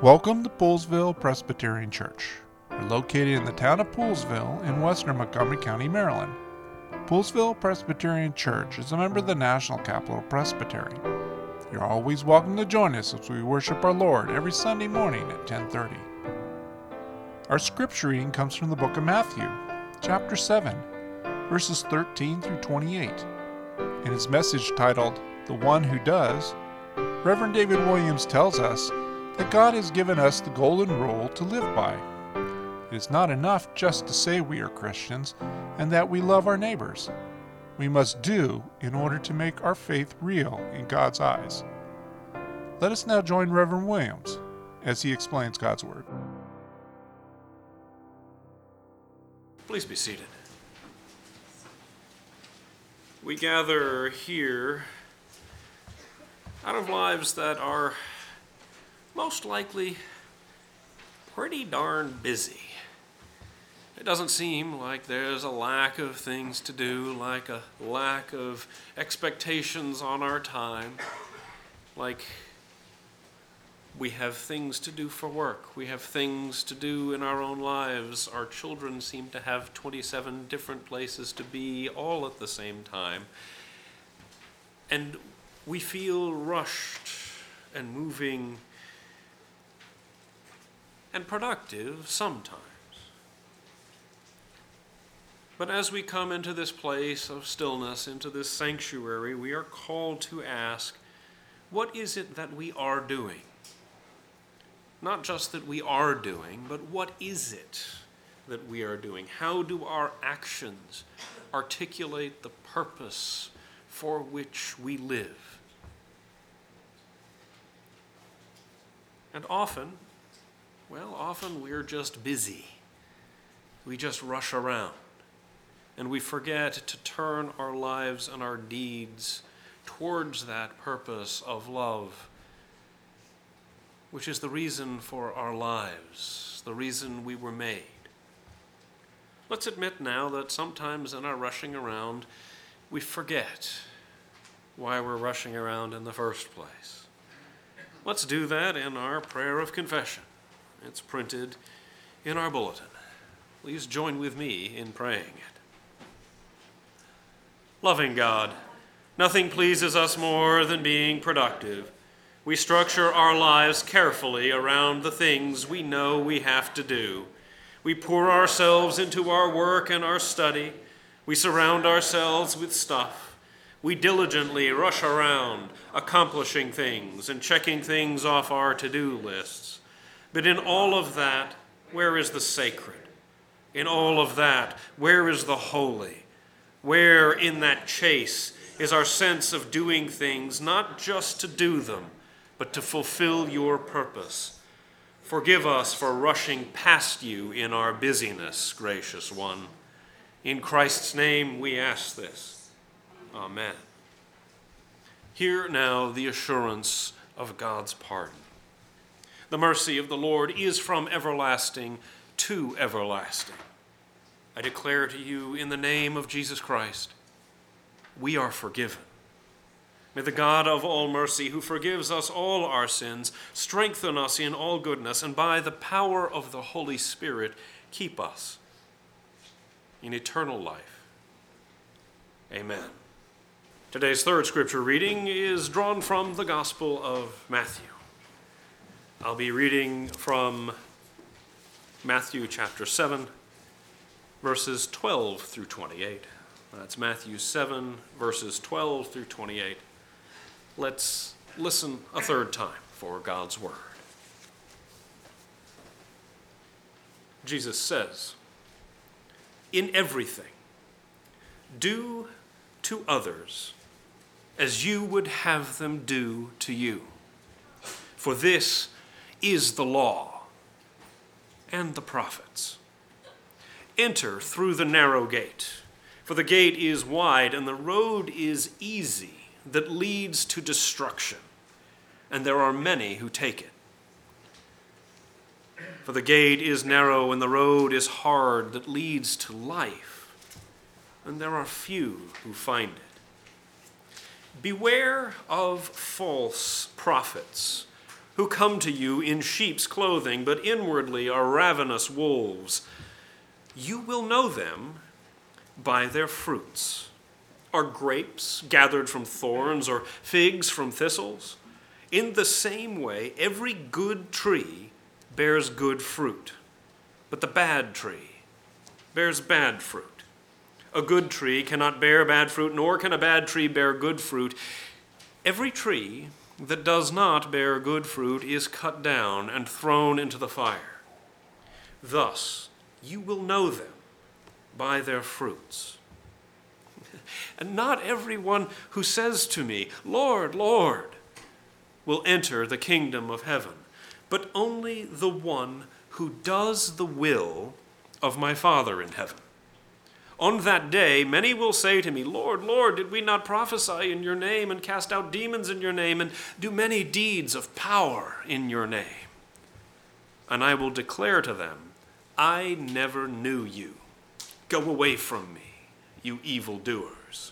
Welcome to Poolesville Presbyterian Church. We're located in the town of Poolesville in western Montgomery County, Maryland. Poolesville Presbyterian Church is a member of the National Capital Presbytery. You're always welcome to join us as we worship our Lord every Sunday morning at 10:30. Our scripture reading comes from the book of Matthew, chapter 7, verses 13 through 28. In his message titled, "The One Who Does," Reverend David Williams tells us that God has given us the golden rule to live by. It is not enough just to say we are Christians and that we love our neighbors. We must do in order to make our faith real in God's eyes. Let us now join Reverend Williams as he explains God's Word. Please be seated. We gather here out of lives that are most likely pretty darn busy. It doesn't seem like there's a lack of things to do, like a lack of expectations on our time, like we have things to do for work, we have things to do in our own lives. Our children seem to have 27 different places to be all at the same time. And we feel rushed and moving and productive sometimes. But as we come into this place of stillness, into this sanctuary, we are called to ask, what is it that we are doing? Not just that we are doing, but what is it that we are doing? How do our actions articulate the purpose for which we live? And often we're just busy. We just rush around, and we forget to turn our lives and our deeds towards that purpose of love, which is the reason for our lives, the reason we were made. Let's admit now that sometimes in our rushing around, we forget why we're rushing around in the first place. Let's do that in our prayer of confession. It's printed in our bulletin. Please join with me in praying it. Loving God, nothing pleases us more than being productive. We structure our lives carefully around the things we know we have to do. We pour ourselves into our work and our study. We surround ourselves with stuff. We diligently rush around, accomplishing things and checking things off our to-do lists. But in all of that, where is the sacred? In all of that, where is the holy? Where in that chase is our sense of doing things not just to do them, but to fulfill your purpose? Forgive us for rushing past you in our busyness, gracious one. In Christ's name we ask this. Amen. Hear now the assurance of God's pardon. The mercy of the Lord is from everlasting to everlasting. I declare to you in the name of Jesus Christ, we are forgiven. May the God of all mercy, who forgives us all our sins, strengthen us in all goodness, and by the power of the Holy Spirit, keep us in eternal life. Amen. Today's third scripture reading is drawn from the Gospel of Matthew. I'll be reading from Matthew chapter 7, verses 12 through 28. That's Matthew 7, verses 12 through 28. Let's listen a third time for God's word. Jesus says, "In everything, do to others as you would have them do to you. For this is the law and the prophets. Enter through the narrow gate, for the gate is wide and the road is easy that leads to destruction, and there are many who take it. For the gate is narrow and the road is hard that leads to life, and there are few who find it. Beware of false prophets who come to you in sheep's clothing, but inwardly are ravenous wolves. You will know them by their fruits. Are grapes gathered from thorns, or figs from thistles? In the same way, every good tree bears good fruit, but the bad tree bears bad fruit. A good tree cannot bear bad fruit, nor can a bad tree bear good fruit. Every tree that does not bear good fruit is cut down and thrown into the fire. Thus, you will know them by their fruits. And not everyone who says to me, Lord, Lord, will enter the kingdom of heaven, but only the one who does the will of my Father in heaven. On that day, many will say to me, Lord, Lord, did we not prophesy in your name and cast out demons in your name and do many deeds of power in your name? And I will declare to them, I never knew you. Go away from me, you evildoers.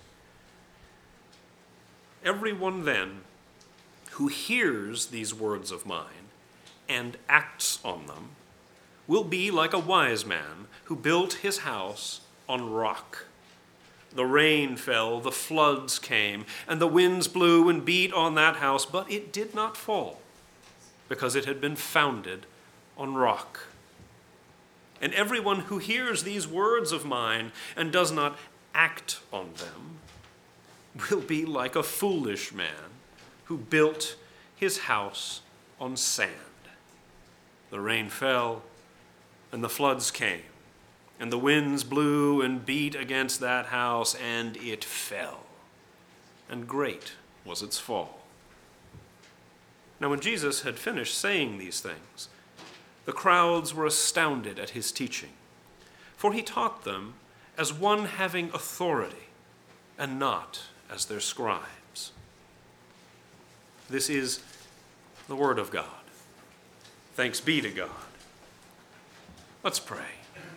Everyone then who hears these words of mine and acts on them will be like a wise man who built his house on rock. The rain fell, the floods came, and the winds blew and beat on that house, but it did not fall, because it had been founded on rock. And everyone who hears these words of mine and does not act on them will be like a foolish man who built his house on sand. The rain fell, and the floods came, and the winds blew and beat against that house, and it fell. And great was its fall. Now when Jesus had finished saying these things, the crowds were astounded at his teaching, for he taught them as one having authority, and not as their scribes. This is the word of God. Thanks be to God. Let's pray.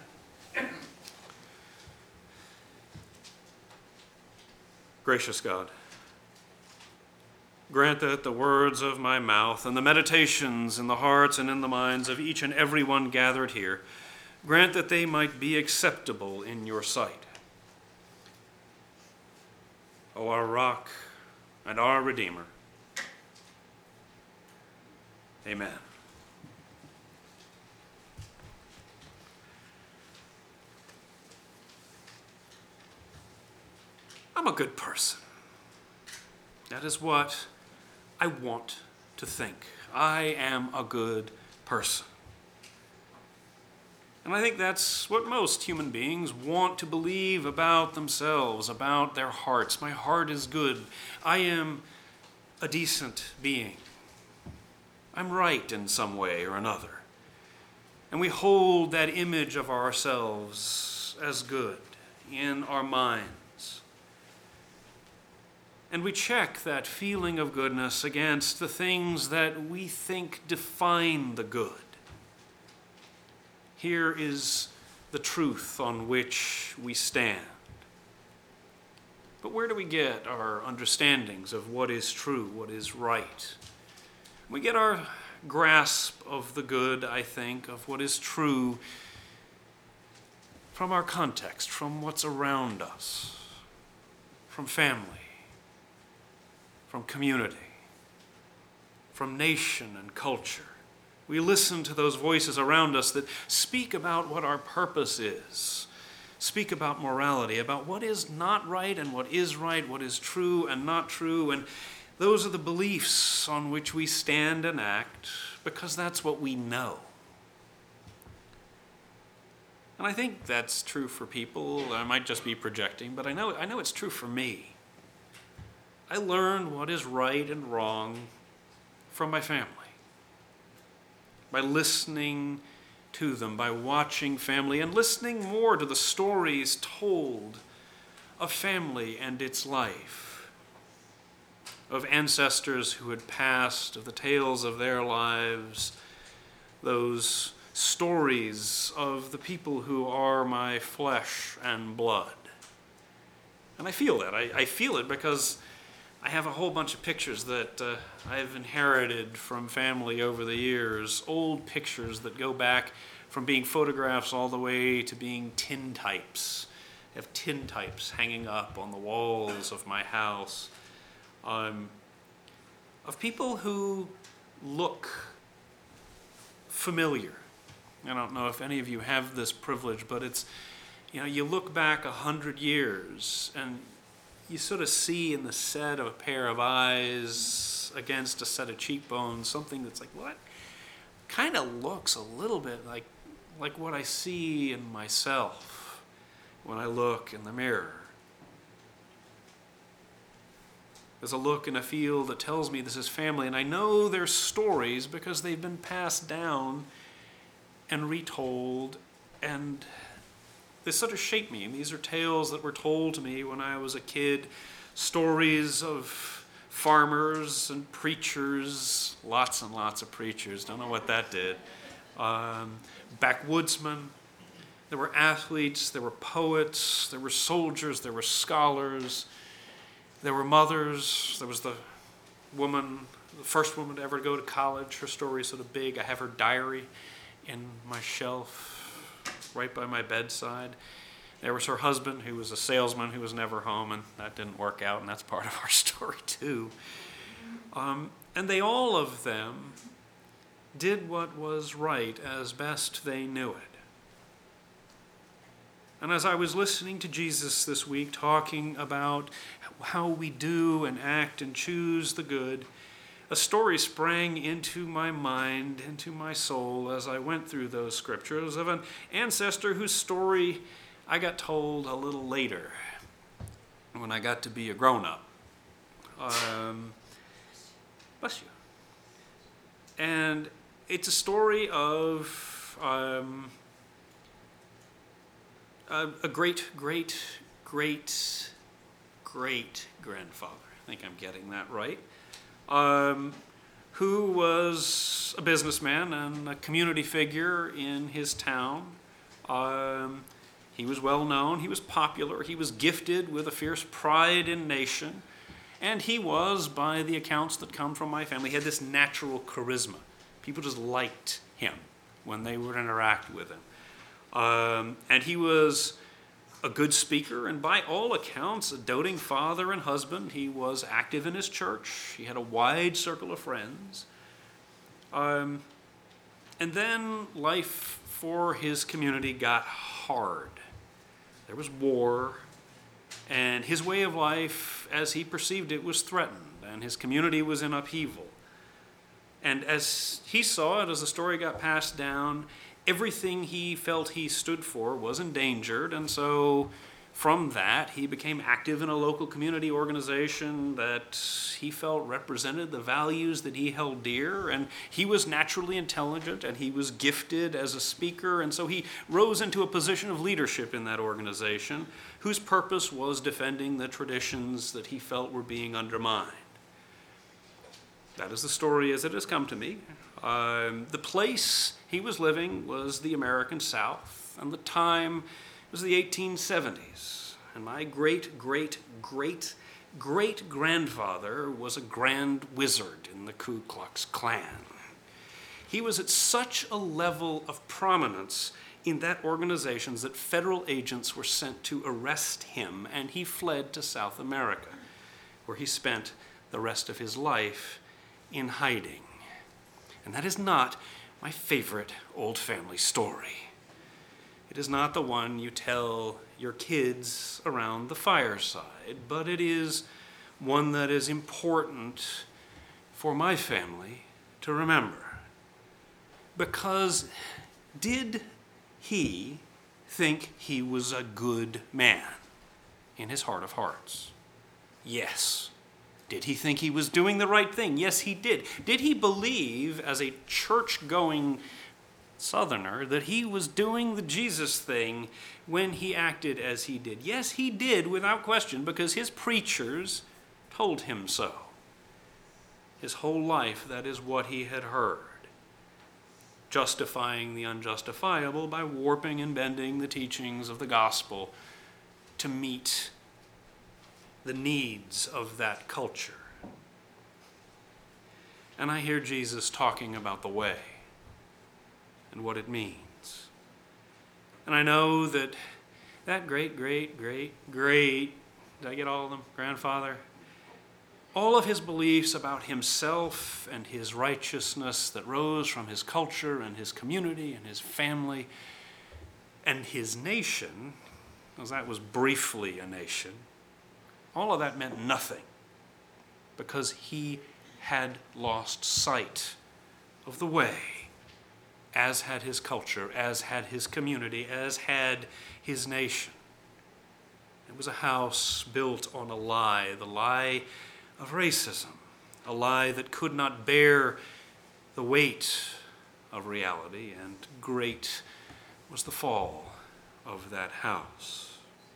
Gracious God, grant that the words of my mouth and the meditations in the hearts and in the minds of each and every one gathered here, grant that they might be acceptable in your sight. O our rock and our Redeemer. Amen. I'm a good person. That is what I want to think. I am a good person. And I think that's what most human beings want to believe about themselves, about their hearts. My heart is good. I am a decent being. I'm right in some way or another. And we hold that image of ourselves as good in our minds. And we check that feeling of goodness against the things that we think define the good. Here is the truth on which we stand. But where do we get our understandings of what is true, what is right? We get our grasp of the good, I think, of what is true from our context, from what's around us, from family, from community, from nation and culture. We listen to those voices around us that speak about what our purpose is, speak about morality, about what is not right and what is right, what is true and not true, and those are the beliefs on which we stand and act because that's what we know. And I think that's true for people. I might just be projecting, but I know it's true for me. I learned what is right and wrong from my family. By listening to them, by watching family, and listening more to the stories told of family and its life, of ancestors who had passed, of the tales of their lives, those stories of the people who are my flesh and blood. And I feel that. I feel it because I have a whole bunch of pictures that I've inherited from family over the years, old pictures that go back from being photographs all the way to being tintypes. I have tintypes hanging up on the walls of my house of people who look familiar. I don't know if any of you have this privilege, but it's, you look back 100 years and you sort of see in the set of a pair of eyes against a set of cheekbones something that's like, what? Kind of looks a little bit like what I see in myself when I look in the mirror. There's a look and a feel that tells me this is family, and I know their stories because they've been passed down and retold, and they sort of shape me. These are tales that were told to me when I was a kid, stories of farmers and preachers, lots and lots of preachers, don't know what that did, backwoodsmen. There were athletes, there were poets, there were soldiers, there were scholars, there were mothers. There was the first woman to ever go to college. Her story is sort of big. I have her diary in my shelf right by my bedside. There was her husband, who was a salesman who was never home, and that didn't work out, and that's part of our story too. And they all of them did what was right as best they knew it. And as I was listening to Jesus this week talking about how we do and act and choose the good, a story sprang into my mind, into my soul as I went through those scriptures of an ancestor whose story I got told a little later when I got to be a grown-up. Bless you. And it's a story of a great-great-great-grandfather. I think I'm getting that right. Who was a businessman and a community figure in his town. He was well known, he was popular, he was gifted with a fierce pride in nation, and he was, by the accounts that come from my family, he had this natural charisma. People just liked him when they would interact with him. And he was a good speaker, and by all accounts, a doting father and husband. He was active in his church. He had a wide circle of friends. And then life for his community got hard. There was war, and his way of life, as he perceived it, was threatened, and his community was in upheaval. And as he saw it, as the story got passed down, everything he felt he stood for was endangered, and so from that, he became active in a local community organization that he felt represented the values that he held dear, and he was naturally intelligent, and he was gifted as a speaker, and so he rose into a position of leadership in that organization, whose purpose was defending the traditions that he felt were being undermined. That is the story as it has come to me. The place he was living was the American South, and the time was the 1870s. And my great-great-great-great-grandfather was a grand wizard in the Ku Klux Klan. He was at such a level of prominence in that organization that federal agents were sent to arrest him, and he fled to South America, where he spent the rest of his life in hiding. And that is not my favorite old family story. It is not the one you tell your kids around the fireside, but it is one that is important for my family to remember. Because did he think he was a good man in his heart of hearts? Yes. Did he think he was doing the right thing? Yes, he did. Did he believe, as a church-going Southerner, that he was doing the Jesus thing when he acted as he did? Yes, he did, without question, because his preachers told him so. His whole life, that is what he had heard. Justifying the unjustifiable by warping and bending the teachings of the gospel to meet the needs of that culture. And I hear Jesus talking about the way and what it means. And I know that great, did I get all of them? Grandfather? All of his beliefs about himself and his righteousness that rose from his culture and his community and his family and his nation, because that was briefly a nation, all of that meant nothing because he had lost sight of the way, as had his culture, as had his community, as had his nation. It was a house built on a lie, the lie of racism, a lie that could not bear the weight of reality, and great was the fall of that house.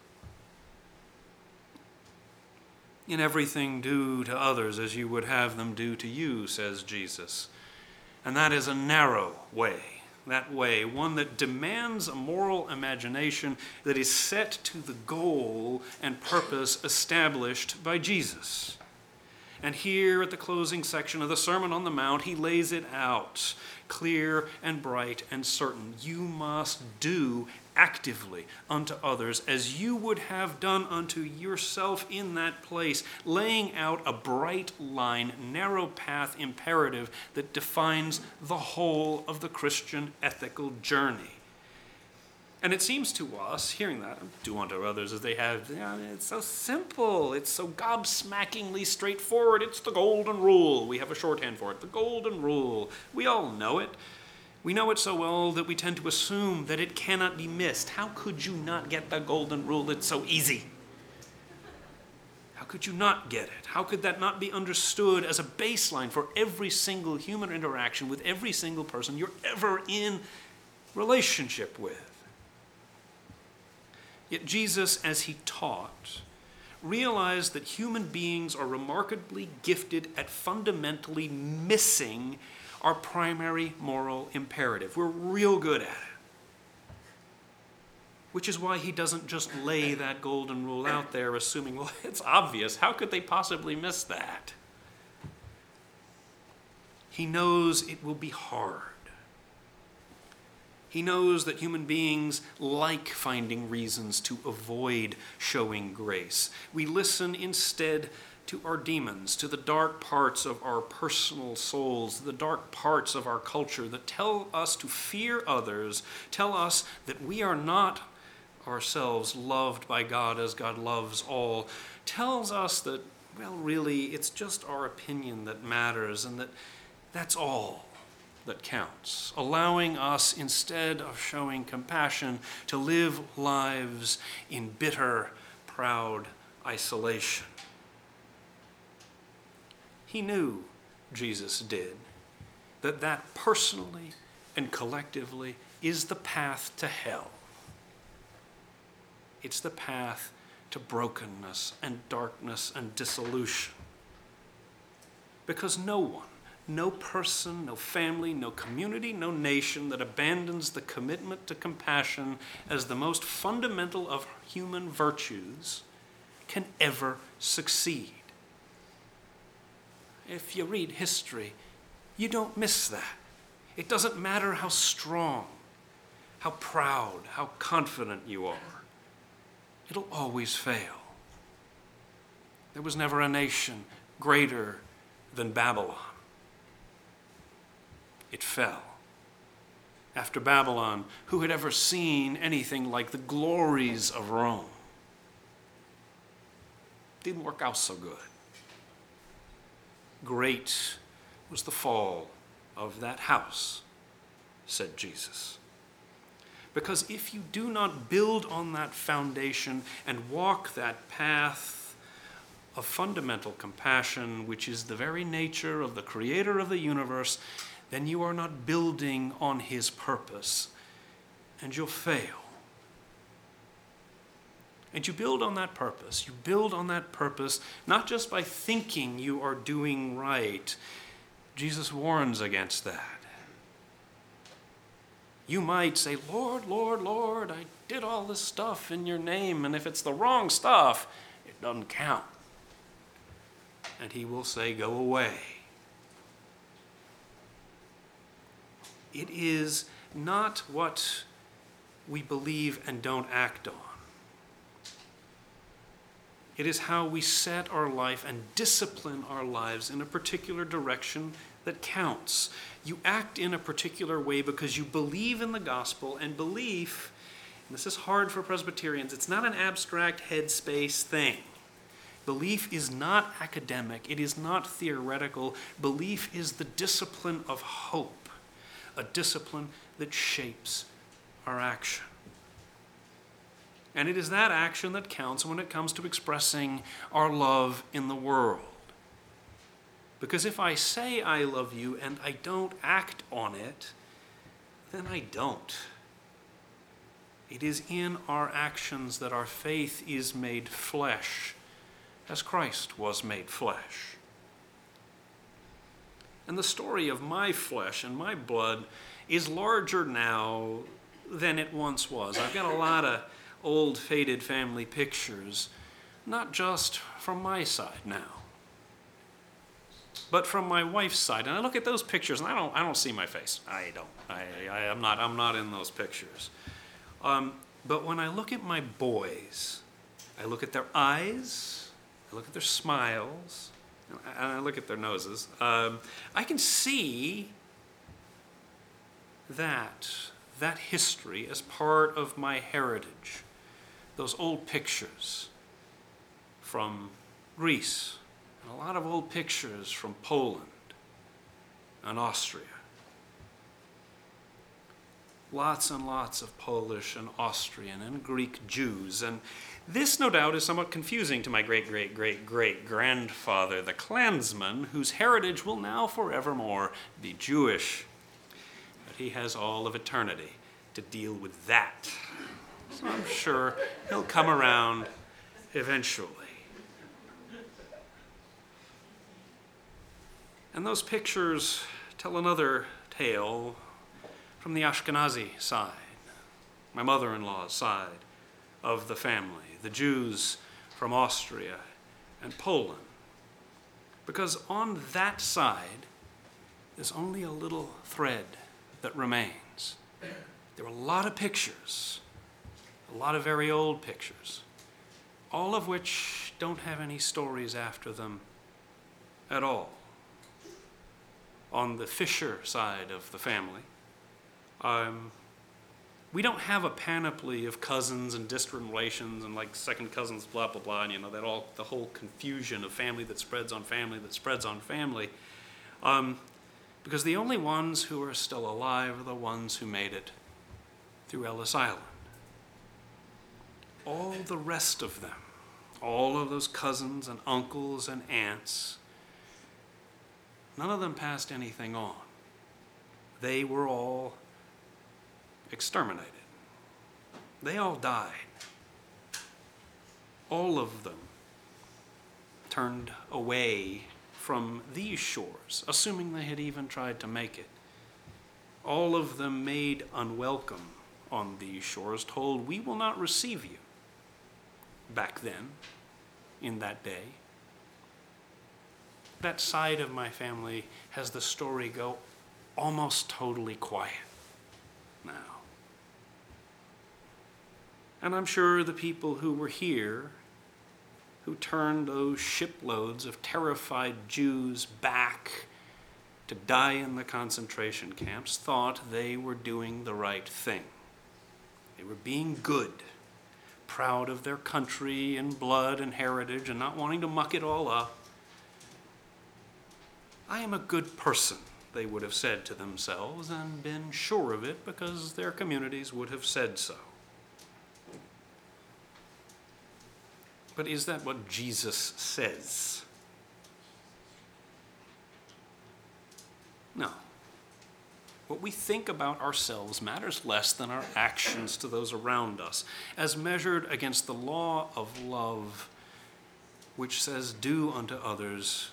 In everything, do to others as you would have them do to you, says Jesus. And that is a narrow way. That way, one that demands a moral imagination that is set to the goal and purpose established by Jesus. And here at the closing section of the Sermon on the Mount, he lays it out, clear and bright and certain. You must do actively unto others as you would have done unto yourself in that place, laying out a bright line, narrow path imperative that defines the whole of the Christian ethical journey. And it seems to us, hearing that, do unto others as they have, it's so simple, it's so gobsmackingly straightforward, it's the golden rule. We have a shorthand for it, the golden rule. We all know it. We know it so well that we tend to assume that it cannot be missed. How could you not get the golden rule? It's so easy. How could you not get it? How could that not be understood as a baseline for every single human interaction with every single person you're ever in relationship with? Yet Jesus, as he taught, realized that human beings are remarkably gifted at fundamentally missing our primary moral imperative. We're real good at it. Which is why he doesn't just lay that golden rule out there assuming, well, it's obvious. How could they possibly miss that? He knows it will be hard. He knows that human beings like finding reasons to avoid showing grace. We listen instead to our demons, to the dark parts of our personal souls, the dark parts of our culture that tell us to fear others, tell us that we are not ourselves loved by God as God loves all, tells us that, well, really, it's just our opinion that matters and that's all that counts, allowing us, instead of showing compassion, to live lives in bitter, proud isolation. He knew, Jesus did, that personally and collectively is the path to hell. It's the path to brokenness and darkness and dissolution. Because no one, no person, no family, no community, no nation that abandons the commitment to compassion as the most fundamental of human virtues can ever succeed. If you read history, you don't miss that. It doesn't matter how strong, how proud, how confident you are. It'll always fail. There was never a nation greater than Babylon. It fell. After Babylon, who had ever seen anything like the glories of Rome? Didn't work out so good. Great was the fall of that house, said Jesus. Because if you do not build on that foundation and walk that path of fundamental compassion, which is the very nature of the creator of the universe, then you are not building on his purpose, and you'll fail. And you build on that purpose. You build on that purpose not just by thinking you are doing right. Jesus warns against that. You might say, Lord, Lord, Lord, I did all this stuff in your name, and if it's the wrong stuff, it doesn't count. and he will say, "Go away." It is not what we believe and don't act on. It is how we set our life and discipline our lives in a particular direction that counts. You act in a particular way because you believe in the gospel, and belief, and this is hard for Presbyterians, it's not an abstract headspace thing. Belief is not academic. It is not theoretical. Belief is the discipline of hope, a discipline that shapes our action. And it is that action that counts when it comes to expressing our love in the world. Because if I say I love you and I don't act on it, then I don't. It is in our actions that our faith is made flesh, as Christ was made flesh. And the story of my flesh and my blood is larger now than it once was. I've got a lot of old faded family pictures, not just from my side now, but from my wife's side. And I look at those pictures and I don't see my face. I'm not in those pictures. But when I look at my boys, I look at their eyes, I look at their smiles, and I look at their noses. I can see that history as part of my heritage. Those old pictures from Greece, and a lot of old pictures from Poland and Austria. Lots and lots of Polish and Austrian and Greek Jews. And this, no doubt, is somewhat confusing to my great-great-great-great-grandfather, the Klansman, whose heritage will now forevermore be Jewish. But he has all of eternity to deal with that. So I'm sure he'll come around eventually. And those pictures tell another tale from the Ashkenazi side, my mother-in-law's side of the family, the Jews from Austria and Poland. Because on that side, there's only a little thread that remains. There are a lot of pictures, a lot of very old pictures, all of which don't have any stories after them at all. On the Fisher side of the family, we don't have a panoply of cousins and distant relations and like second cousins, blah, blah, blah, and the whole confusion of family that spreads on family that spreads on family. Because the only ones who are still alive are the ones who made it through Ellis Island. All the rest of them, all of those cousins and uncles and aunts, none of them passed anything on. They were all exterminated. They all died. All of them turned away from these shores, assuming they had even tried to make it. All of them made unwelcome on these shores, told, "We will not receive you." Back then, in that day, that side of my family has the story go almost totally quiet now. And I'm sure the people who were here, who turned those shiploads of terrified Jews back to die in the concentration camps, thought they were doing the right thing. They were being good, proud of their country and blood and heritage and not wanting to muck it all up. "I am a good person," they would have said to themselves, and been sure of it because their communities would have said so. But is that what Jesus says? No. What we think about ourselves matters less than our actions to those around us, as measured against the law of love, which says, "Do unto others,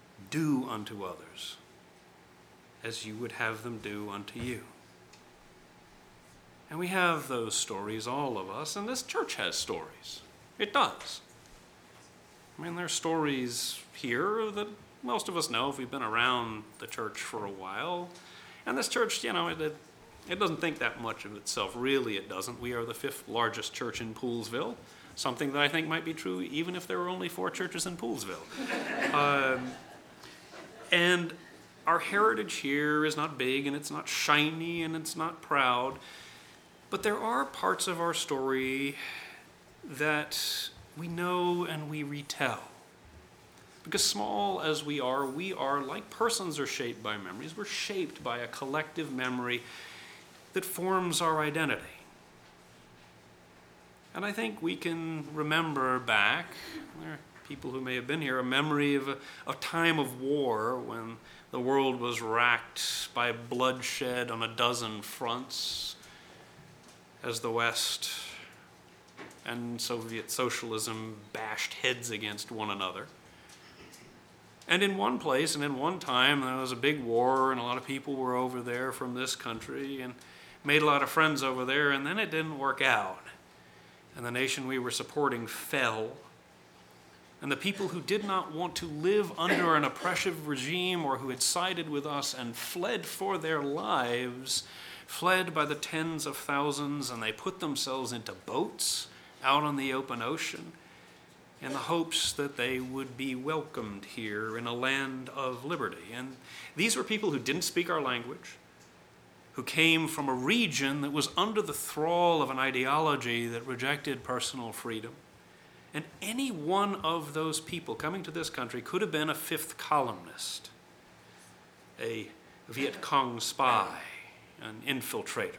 as you would have them do unto you." And we have those stories, all of us, and this church has stories. It does. I mean, there's stories here that most of us know if we've been around the church for a while. And this church, it doesn't think that much of itself. Really, it doesn't. We are the 5th largest church in Poolesville, something that I think might be true even if there were only 4 churches in Poolesville. And our heritage here is not big, and it's not shiny, and it's not proud. But there are parts of our story that we know and we retell. Because small as we are, like persons are shaped by memories. We're shaped by a collective memory that forms our identity. And I think we can remember back, there are people who may have been here, a memory of a time of war when the world was racked by bloodshed on a dozen fronts as the West and Soviet socialism bashed heads against one another. And in one place and in one time, there was a big war, and a lot of people were over there from this country and made a lot of friends over there, and then it didn't work out. And the nation we were supporting fell. And the people who did not want to live under an oppressive regime or who had sided with us and fled for their lives, fled by the tens of thousands, and they put themselves into boats out on the open ocean in the hopes that they would be welcomed here in a land of liberty. And these were people who didn't speak our language, who came from a region that was under the thrall of an ideology that rejected personal freedom. And any one of those people coming to this country could have been a 5th columnist, a Viet Cong spy, an infiltrator.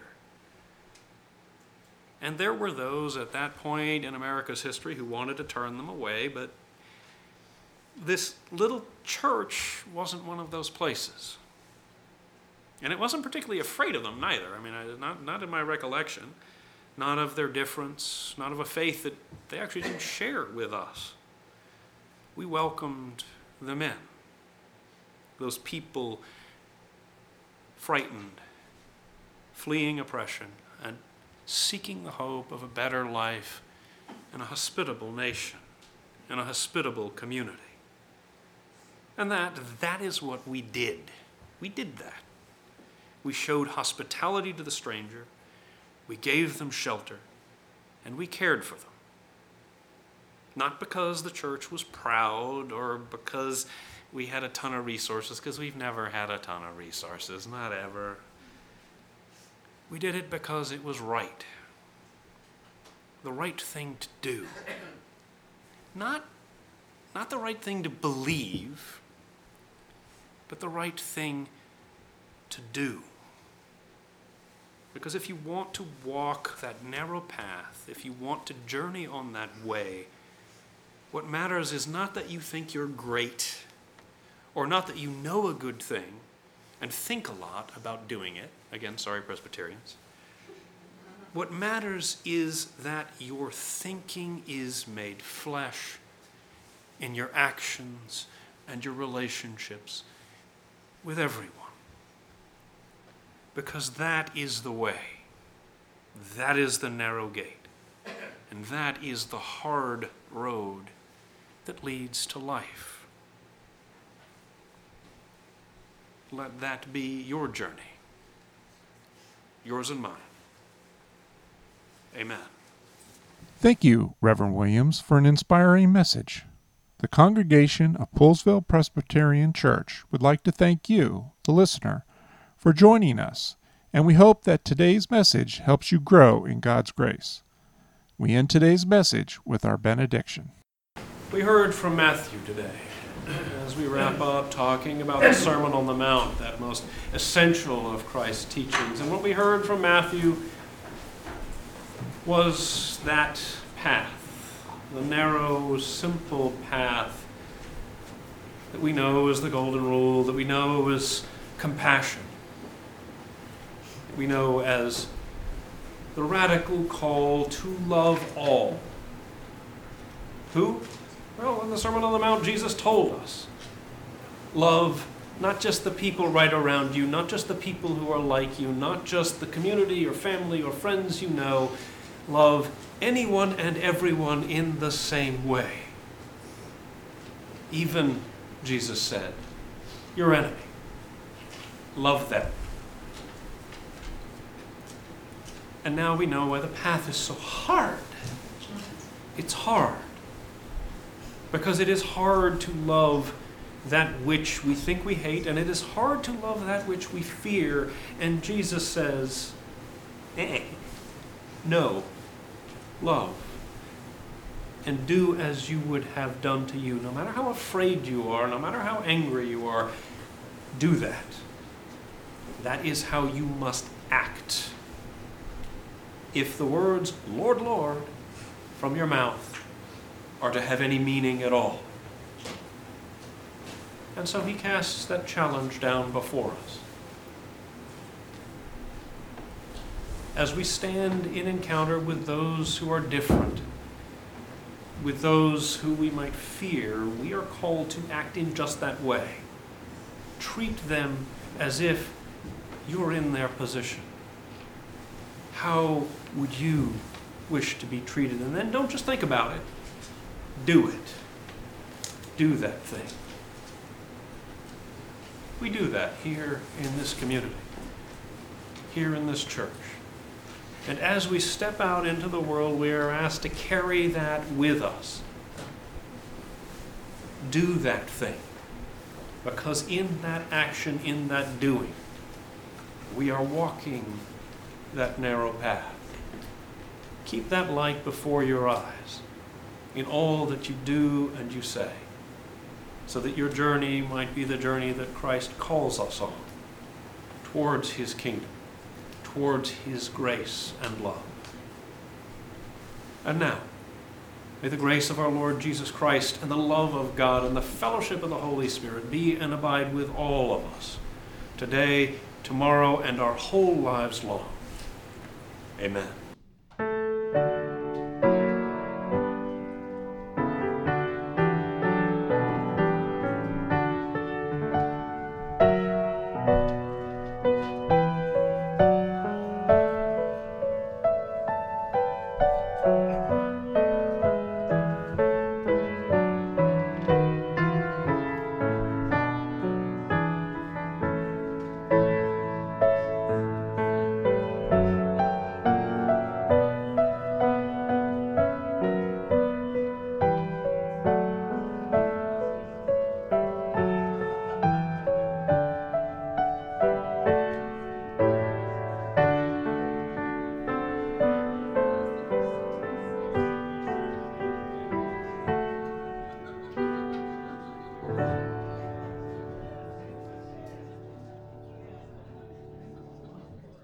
And there were those at that point in America's history who wanted to turn them away, but this little church wasn't one of those places. And it wasn't particularly afraid of them neither. I mean, not in my recollection. Not of their difference, not of a faith that they actually didn't share with us. We welcomed them in. Those people frightened, fleeing oppression, and seeking the hope of a better life in a hospitable nation, in a hospitable community. And that is what we did. We did that. We showed hospitality to the stranger. We gave them shelter, and we cared for them. Not because the church was proud or because we had a ton of resources, because we've never had a ton of resources, not ever. We did it because it was right. The right thing to do. Not the right thing to believe, but the right thing to do. Because if you want to walk that narrow path, if you want to journey on that way, what matters is not that you think you're great, or not that you know a good thing and think a lot about doing it. Again, sorry, Presbyterians. What matters is that your thinking is made flesh in your actions and your relationships with everyone. Because that is the way. That is the narrow gate. And that is the hard road that leads to life. Let that be your journey. Yours and mine. Amen. Thank you, Reverend Williams, for an inspiring message. The congregation of Poolesville Presbyterian Church would like to thank you, the listener, for joining us, and we hope that today's message helps you grow in God's grace. We end today's message with our benediction. We heard from Matthew today as we wrap up talking about the Sermon on the Mount, that most essential of Christ's teachings. And what we heard from Matthew was that path, the narrow, simple path that we know is the golden rule, that we know is compassion. We know as the radical call to love all. Who? Well, in the Sermon on the Mount, Jesus told us. Love not just the people right around you, not just the people who are like you, not just the community or family or friends you know. Love anyone and everyone in the same way. Even, Jesus said, your enemy. Love them. And now we know why the path is so hard. It's hard. Because it is hard to love that which we think we hate, and it is hard to love that which we fear. And Jesus says, no, love. And do as you would have done to you. No matter how afraid you are, no matter how angry you are, do that. That is how you must act. If the words, Lord, Lord, from your mouth are to have any meaning at all. And so he casts that challenge down before us. As we stand in encounter with those who are different, with those who we might fear, we are called to act in just that way. Treat them as if you're in their position. How would you wish to be treated? And then don't just think about it. Do it. Do that thing. We do that here in this community, here in this church. And as we step out into the world, we are asked to carry that with us. Do that thing. Because in that action, in that doing, we are walking that narrow path. Keep that light before your eyes in all that you do and you say, so that your journey might be the journey that Christ calls us on, towards his kingdom, towards his grace and love. And now, may the grace of our Lord Jesus Christ and the love of God and the fellowship of the Holy Spirit be and abide with all of us, today, tomorrow, and our whole lives long. Amen.